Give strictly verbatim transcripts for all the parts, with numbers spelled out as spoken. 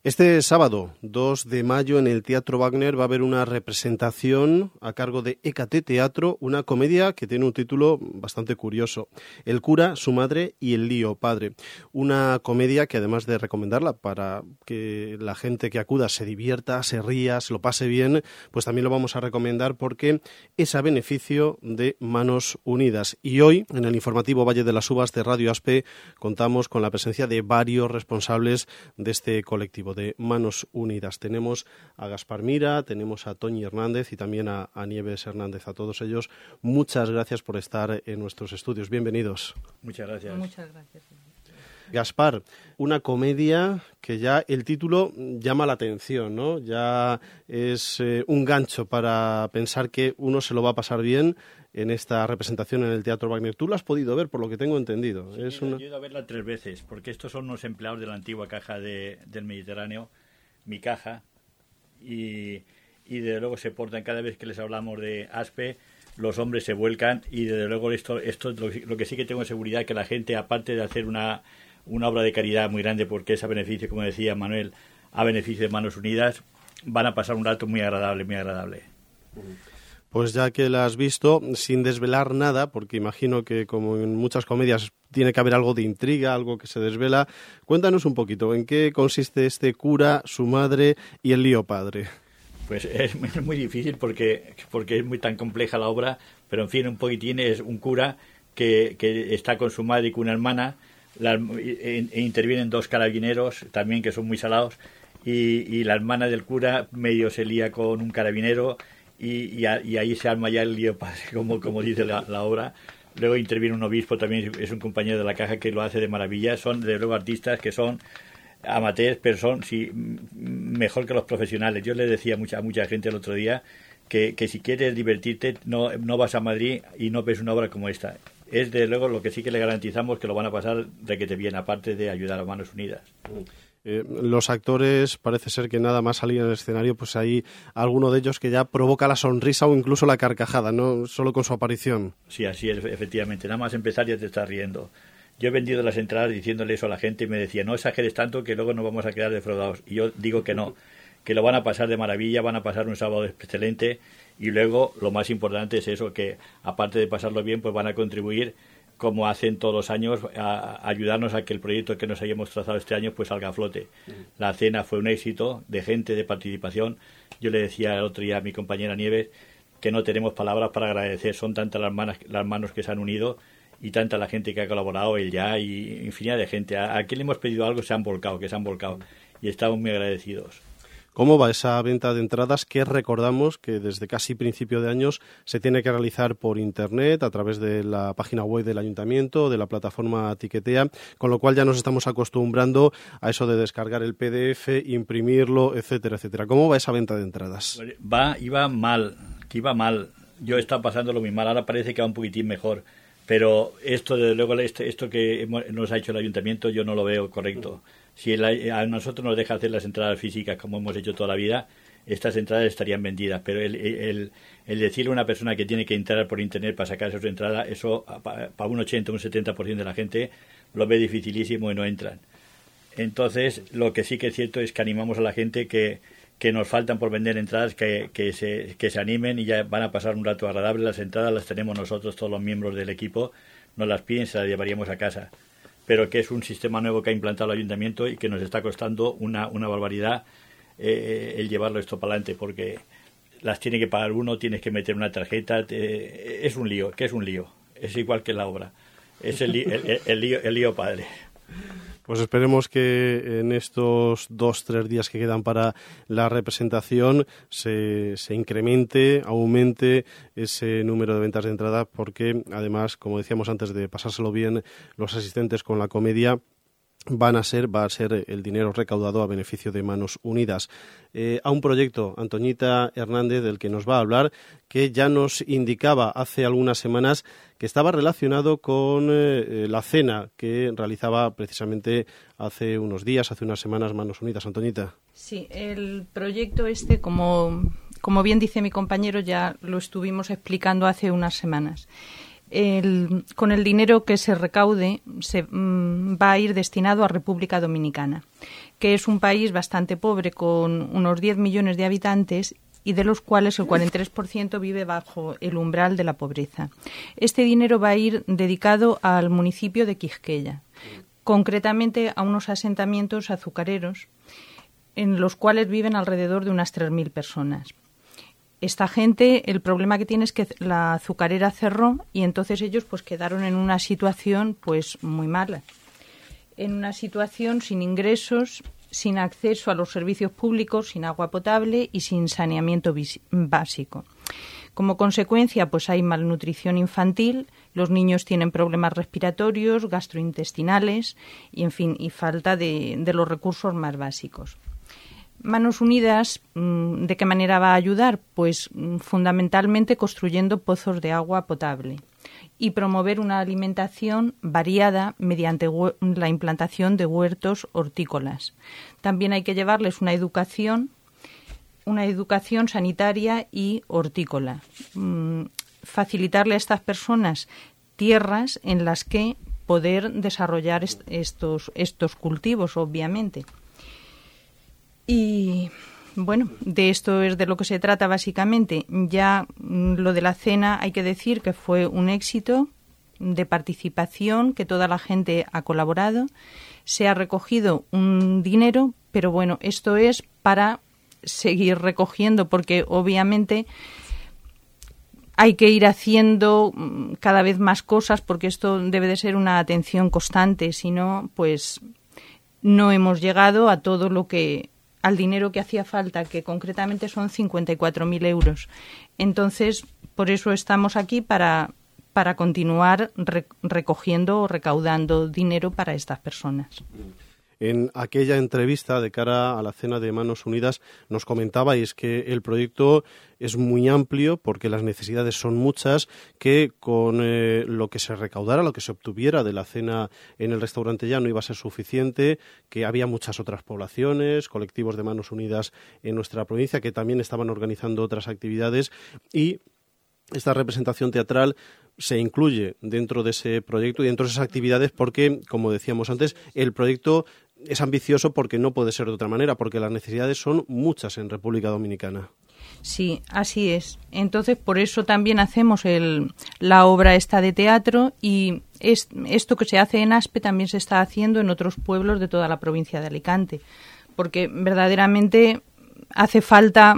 Este sábado, dos de mayo, en el Teatro Wagner va a haber una representación a cargo de Hécate Teatro, una comedia que tiene un título bastante curioso: El cura, su madre y el lío padre. Una comedia que, además de recomendarla para que la gente que acuda se divierta, se ría, se lo pase bien, pues también lo vamos a recomendar porque es a beneficio de Manos Unidas. Y hoy, en el informativo Valle de las Uvas de Radio Aspe, contamos con la presencia de varios responsables de este colectivo de Manos Unidas. Tenemos a Gaspar Mira, tenemos a Toñi Hernández y también a, a Nieves Hernández. A todos ellos, muchas gracias por estar en nuestros estudios. Bienvenidos. Muchas gracias. Muchas gracias. Gaspar, una comedia que ya el título llama la atención, ¿no? Ya es eh, un gancho para pensar que uno se lo va a pasar bien en esta representación en el Teatro Wagner. Tú lo has podido ver, por lo que tengo entendido. Sí, es una... una... Yo he ido a verla tres veces, porque estos son unos empleados de la antigua caja de, del Mediterráneo, mi caja, y, y desde luego se portan, cada vez que les hablamos de Aspe, los hombres se vuelcan, y desde luego esto, esto lo, lo que sí que tengo seguridad, que la gente, aparte de hacer una, una obra de caridad muy grande, porque es a beneficio, como decía Manuel, a beneficio de Manos Unidas, van a pasar un rato muy agradable, muy agradable. Pues ya que la has visto, sin desvelar nada, porque imagino que como en muchas comedias tiene que haber algo de intriga, algo que se desvela, cuéntanos un poquito, ¿en qué consiste este cura, su madre y el lío padre? Pues es muy difícil porque, porque es muy tan compleja la obra, pero en fin, un poquitín es un cura que, que está con su madre y con una hermana, la, e, e intervienen dos carabineros también que son muy salados, y, y la hermana del cura medio se lía con un carabinero, y, y, a, y ahí se arma ya el lío padre, como, como dice la, la obra. Luego interviene un obispo, también es un compañero de la caja que lo hace de maravilla. Son de luego artistas que son amateurs, pero son sí, mejor que los profesionales. Yo le decía a mucha, a mucha gente el otro día que, que si quieres divertirte no, no vas a Madrid y no ves una obra como esta. Es de luego lo que sí que le garantizamos que lo van a pasar requete bien, aparte de ayudar a Manos Unidas. Eh, los actores, parece ser que nada más salir en el escenario, pues hay alguno de ellos que ya provoca la sonrisa o incluso la carcajada, no solo con su aparición. Sí, así es, efectivamente. Nada más empezar ya te estás riendo. Yo he vendido las entradas diciéndole eso a la gente y me decía, no exageres tanto que luego nos vamos a quedar defraudados. Y yo digo que no, que lo van a pasar de maravilla, van a pasar un sábado excelente, y luego lo más importante es eso, que aparte de pasarlo bien, pues van a contribuir, como hacen todos los años, a ayudarnos a que el proyecto que nos hayamos trazado este año pues salga a flote. La cena fue un éxito de gente, de participación. Yo le decía el otro día a mi compañera Nieves que no tenemos palabras para agradecer. Son tantas las manos, las manos que se han unido y tanta la gente que ha colaborado, él ya, y infinidad de gente. A, a quien le hemos pedido algo se han volcado, que se han volcado. Y estamos muy agradecidos. ¿Cómo va esa venta de entradas que recordamos que desde casi principio de años se tiene que realizar por internet, a través de la página web del ayuntamiento, de la plataforma Tiquetea, con lo cual ya nos estamos acostumbrando a eso de descargar el P D F, imprimirlo, etcétera, etcétera? ¿Cómo va esa venta de entradas? Va, iba mal, que iba mal. Yo estaba pasándolo muy mal, ahora parece que va un poquitín mejor. Pero esto, desde luego, esto que nos ha hecho el ayuntamiento, yo no lo veo correcto. Si el, a nosotros nos deja hacer las entradas físicas como hemos hecho toda la vida, estas entradas estarían vendidas. Pero el, el, el decirle a una persona que tiene que entrar por internet para sacarse su entrada, eso para un ochenta, un setenta por ciento de la gente lo ve dificilísimo y no entran. Entonces, lo que sí que es cierto es que animamos a la gente que, que nos faltan por vender entradas, que, que, se, que se animen y ya van a pasar un rato agradable. Las entradas las tenemos nosotros, todos los miembros del equipo, nos las piden, se las llevaríamos a casa. Pero que es un sistema nuevo que ha implantado el ayuntamiento y que nos está costando una, una barbaridad eh, el llevarlo esto para adelante, porque las tiene que pagar uno, tienes que meter una tarjeta, te, es un lío, que es un lío, es igual que la obra, es el, el, el, el, lío, el lío padre. Pues esperemos que en estos dos, tres días que quedan para la representación se, se incremente, aumente ese número de ventas de entrada, porque además, como decíamos antes de pasárselo bien, los asistentes con la comedia van a ser, va a ser el dinero recaudado a beneficio de Manos Unidas. Eh, a un proyecto, Antoñita Hernández, del que nos va a hablar, que ya nos indicaba hace algunas semanas que estaba relacionado con eh, la cena que realizaba precisamente hace unos días, hace unas semanas, Manos Unidas. Antoñita. Sí, el proyecto este, como, como bien dice mi compañero, ya lo estuvimos explicando hace unas semanas. El, con el dinero que se recaude se mmm, va a ir destinado a República Dominicana, que es un país bastante pobre con unos diez millones de habitantes y de los cuales el cuarenta y tres por ciento vive bajo el umbral de la pobreza. Este dinero va a ir dedicado al municipio de Quisqueya, concretamente a unos asentamientos azucareros en los cuales viven alrededor de unas tres mil personas. Esta gente, el problema que tiene es que la azucarera cerró y entonces ellos pues quedaron en una situación pues muy mala, en una situación sin ingresos, sin acceso a los servicios públicos, sin agua potable y sin saneamiento básico. Como consecuencia, pues hay malnutrición infantil, los niños tienen problemas respiratorios, gastrointestinales y, en fin, y falta de, de los recursos más básicos. Manos Unidas, ¿de qué manera va a ayudar? Pues fundamentalmente construyendo pozos de agua potable y promover una alimentación variada mediante la implantación de huertos hortícolas. También hay que llevarles una educación, una educación sanitaria y hortícola. Facilitarle a estas personas tierras en las que poder desarrollar est- estos, estos cultivos, obviamente. Y bueno, de esto es de lo que se trata básicamente. Ya lo de la cena hay que decir que fue un éxito de participación, que toda la gente ha colaborado. Se ha recogido un dinero, pero bueno, esto es para seguir recogiendo porque obviamente hay que ir haciendo cada vez más cosas porque esto debe de ser una atención constante, si no, pues no hemos llegado a todo lo que al dinero que hacía falta, que concretamente son cincuenta y cuatro mil euros. Entonces, por eso estamos aquí para, para continuar re, recogiendo o recaudando dinero para estas personas. En aquella entrevista de cara a la cena de Manos Unidas nos comentabais que el proyecto es muy amplio porque las necesidades son muchas, que con eh, lo que se recaudara, lo que se obtuviera de la cena en el restaurante ya no iba a ser suficiente, que había muchas otras poblaciones, colectivos de Manos Unidas en nuestra provincia que también estaban organizando otras actividades y esta representación teatral se incluye dentro de ese proyecto y dentro de esas actividades porque, como decíamos antes, el proyecto es ambicioso porque no puede ser de otra manera, porque las necesidades son muchas en República Dominicana. Sí, así es. Entonces, por eso también hacemos el, la obra esta de teatro y es, esto que se hace en Aspe también se está haciendo en otros pueblos de toda la provincia de Alicante, porque verdaderamente hace falta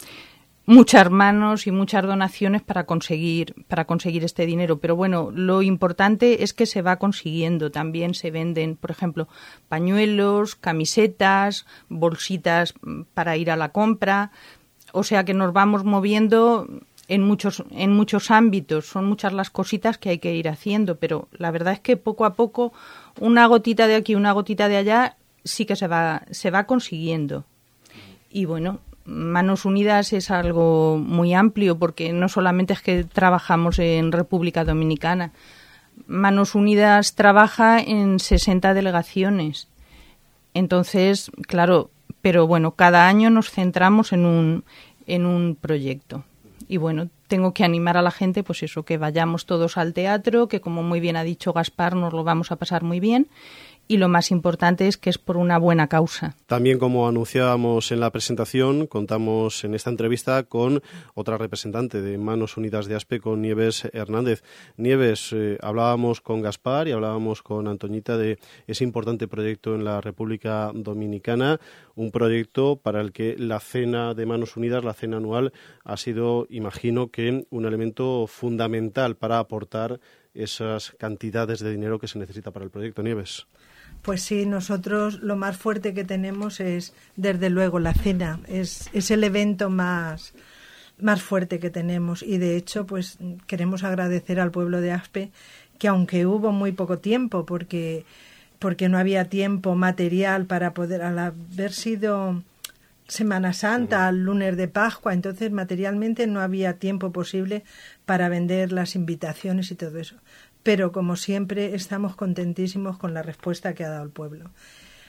muchas manos y muchas donaciones para conseguir para conseguir este dinero, pero bueno, lo importante es que se va consiguiendo. También se venden, por ejemplo, pañuelos, camisetas, bolsitas para ir a la compra, o sea que nos vamos moviendo en muchos en muchos ámbitos. Son muchas las cositas que hay que ir haciendo, pero la verdad es que poco a poco, una gotita de aquí, una gotita de allá, sí que se va se va consiguiendo. Y bueno, Manos Unidas es algo muy amplio porque no solamente es que trabajamos en República Dominicana. Manos Unidas trabaja en sesenta delegaciones. Entonces, claro, pero bueno, cada año nos centramos en un, en un proyecto. Y bueno, tengo que animar a la gente, pues eso, que vayamos todos al teatro, que como muy bien ha dicho Gaspar, nos lo vamos a pasar muy bien. Y lo más importante es que es por una buena causa. También, como anunciábamos en la presentación, contamos en esta entrevista con otra representante de Manos Unidas de Aspe, con Nieves Hernández. Nieves, eh, hablábamos con Gaspar y hablábamos con Antoñita de ese importante proyecto en la República Dominicana, un proyecto para el que la cena de Manos Unidas, la cena anual, ha sido, imagino que, un elemento fundamental para aportar esas cantidades de dinero que se necesita para el proyecto. Nieves. Pues sí, nosotros lo más fuerte que tenemos es, desde luego, la cena. Es, es el evento más, más fuerte que tenemos. Y, de hecho, pues queremos agradecer al pueblo de Aspe que, aunque hubo muy poco tiempo, porque, porque no había tiempo material para poder, al haber sido Semana Santa, al lunes de Pascua, entonces materialmente no había tiempo posible para vender las invitaciones y todo eso. Pero, como siempre, estamos contentísimos con la respuesta que ha dado el pueblo.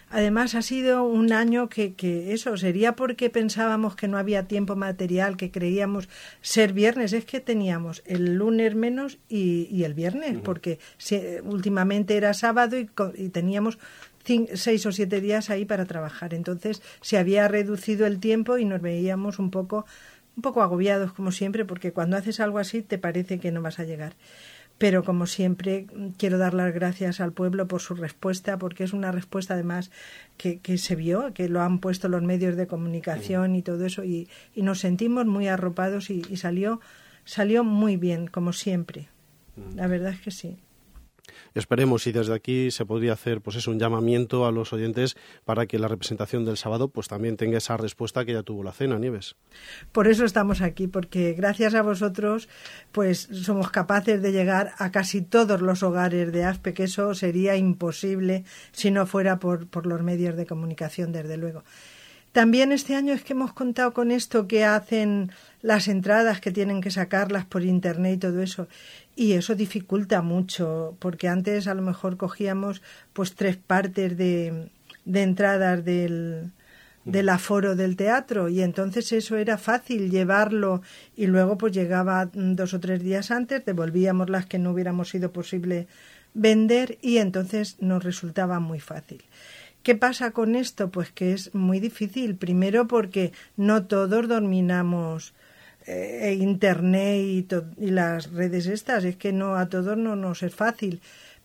Además ha sido un año que, que eso, sería porque pensábamos que no había tiempo material, que creíamos ser viernes, es que teníamos el lunes menos y, y el viernes, uh-huh. porque si, últimamente era sábado y, y teníamos cinco, seis o siete días ahí para trabajar. Entonces se había reducido el tiempo y nos veíamos un poco, un poco agobiados como siempre, porque cuando haces algo así te parece que no vas a llegar. Pero como siempre quiero dar las gracias al pueblo por su respuesta, porque es una respuesta además que, que se vio, que lo han puesto los medios de comunicación y todo eso, y, y nos sentimos muy arropados y, y salió, salió muy bien, como siempre. La verdad es que sí. Esperemos, y desde aquí se podría hacer pues eso, un llamamiento a los oyentes para que la representación del sábado pues también tenga esa respuesta que ya tuvo la cena, Nieves. Por eso estamos aquí, porque gracias a vosotros pues somos capaces de llegar a casi todos los hogares de Aspe, que eso sería imposible si no fuera por, por los medios de comunicación, desde luego. También este año es que hemos contado con esto que hacen las entradas, que tienen que sacarlas por internet y todo eso. Y eso dificulta mucho, porque antes a lo mejor cogíamos pues tres partes de, de entradas del, del aforo del teatro, y entonces eso era fácil llevarlo, y luego pues llegaba dos o tres días antes, devolvíamos las que no hubiéramos sido posible vender, y entonces nos resultaba muy fácil. ¿Qué pasa con esto? Pues que es muy difícil, primero porque no todos dominamos eh, internet y, to- y las redes estas, es que no a todos no nos es fácil.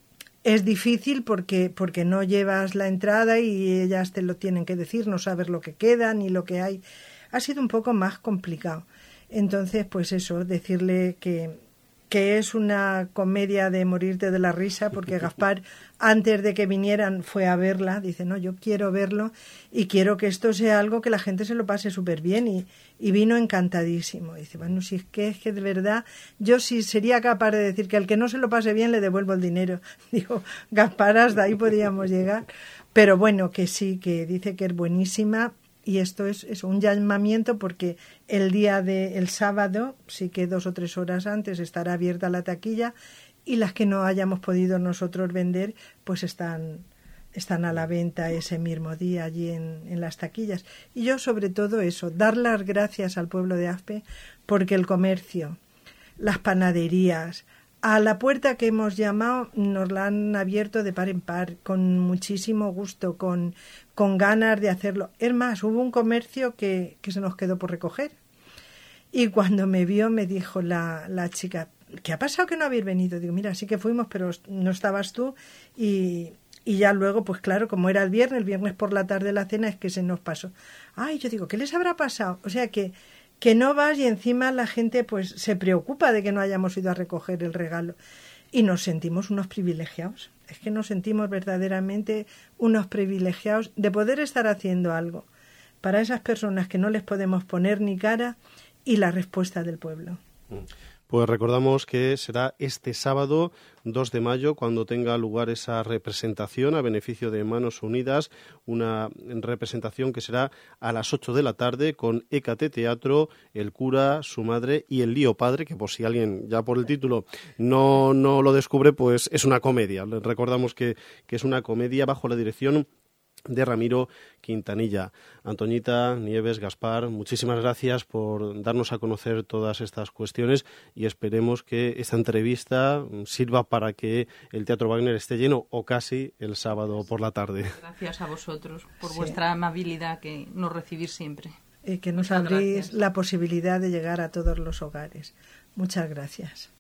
Es difícil porque, porque no llevas la entrada y ellas te lo tienen que decir, no sabes lo que queda ni lo que hay. Ha sido un poco más complicado. Entonces, pues eso, decirle que... que es una comedia de morirte de la risa, porque Gaspar, antes de que vinieran, fue a verla, dice, no, yo quiero verlo y quiero que esto sea algo que la gente se lo pase súper bien, y, y vino encantadísimo. Dice, bueno, si es que, es que de verdad, yo sí sería capaz de decir que al que no se lo pase bien le devuelvo el dinero. Digo, Gaspar, hasta ahí podíamos llegar, pero bueno, que sí, que dice que es buenísima. Y esto es, es un llamamiento, porque el día del sábado, sí que dos o tres horas antes, estará abierta la taquilla, y las que no hayamos podido nosotros vender, pues están, están a la venta ese mismo día allí en, en las taquillas. Y yo sobre todo eso, dar las gracias al pueblo de Aspe, porque el comercio, las panaderías, a la puerta que hemos llamado nos la han abierto de par en par, con muchísimo gusto, con, con ganas de hacerlo. Es más, hubo un comercio que, que se nos quedó por recoger. Y cuando me vio me dijo la, la chica, ¿qué ha pasado que no habéis venido? Digo, mira, sí que fuimos, pero no estabas tú. Y, y ya luego, pues claro, como era el viernes, el viernes por la tarde la cena, es que se nos pasó. Ay, yo digo, ¿qué les habrá pasado? O sea que... que no vas, y encima la gente pues se preocupa de que no hayamos ido a recoger el regalo, y nos sentimos unos privilegiados. Es que nos sentimos verdaderamente unos privilegiados de poder estar haciendo algo para esas personas que no les podemos poner ni cara, y la respuesta del pueblo. Pues recordamos que será este sábado dos de mayo cuando tenga lugar esa representación a beneficio de Manos Unidas, una representación que será a las ocho de la tarde con Écate Teatro, El cura, su madre y El lío padre, que por si alguien ya por el título no, no lo descubre, pues es una comedia. Recordamos que, que es una comedia bajo la dirección de Ramiro Quintanilla. Antoñita, Nieves, Gaspar, muchísimas gracias por darnos a conocer todas estas cuestiones, y esperemos que esta entrevista sirva para que el Teatro Wagner esté lleno, o casi, el sábado por la tarde. Gracias a vosotros por Sí. vuestra amabilidad, que nos recibís siempre. Y que nos Muchas abrís gracias. la posibilidad de llegar a todos los hogares. Muchas gracias.